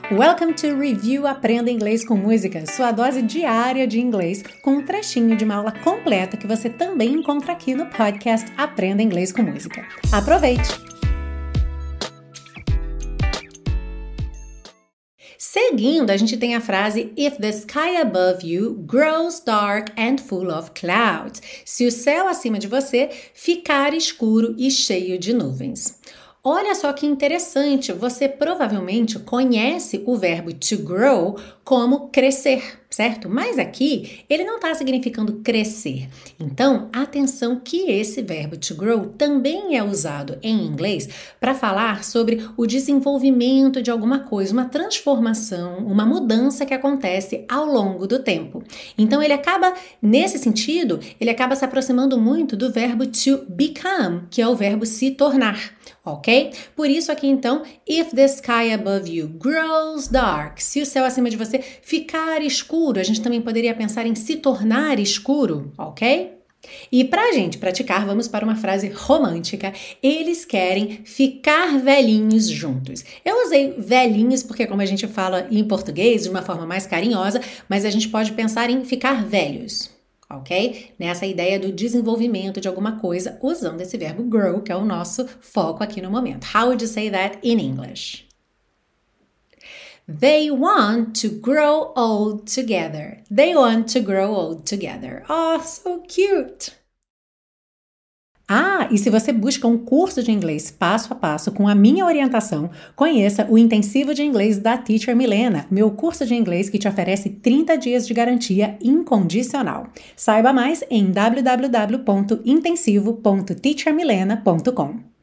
Welcome to Review Aprenda Inglês com Música, sua dose diária de inglês, com um trechinho de uma aula completa que você também encontra aqui no podcast Aprenda Inglês com Música. Aproveite! Seguindo, a gente tem a frase If the sky above you grows dark and full of clouds. Se o céu acima de você ficar escuro e cheio de nuvens. Olha só que interessante, você provavelmente conhece o verbo to grow como crescer, certo? Mas aqui ele não está significando crescer. Então, atenção que esse verbo to grow também é usado em inglês para falar sobre o desenvolvimento de alguma coisa, uma transformação, uma mudança que acontece ao longo do tempo. Então, nesse sentido, ele acaba se aproximando muito do verbo to become, que é o verbo se tornar. Ok? Por isso aqui então, if the sky above you grows dark, se o céu acima de você ficar escuro, a gente também poderia pensar em se tornar escuro, ok? E pra gente praticar, vamos para uma frase romântica. Eles querem ficar velhinhos juntos. Eu usei velhinhos porque como a gente fala em português de uma forma mais carinhosa, mas a gente pode pensar em ficar velhos. Ok? Nessa ideia do desenvolvimento de alguma coisa usando esse verbo grow, que é o nosso foco aqui no momento. How would you say that in English? They want to grow old together. They want to grow old together. Oh, so cute! E se você busca um curso de inglês passo a passo com a minha orientação, conheça o Intensivo de Inglês da Teacher Milena, meu curso de inglês que te oferece 30 dias de garantia incondicional. Saiba mais em www.intensivo.teachermilena.com.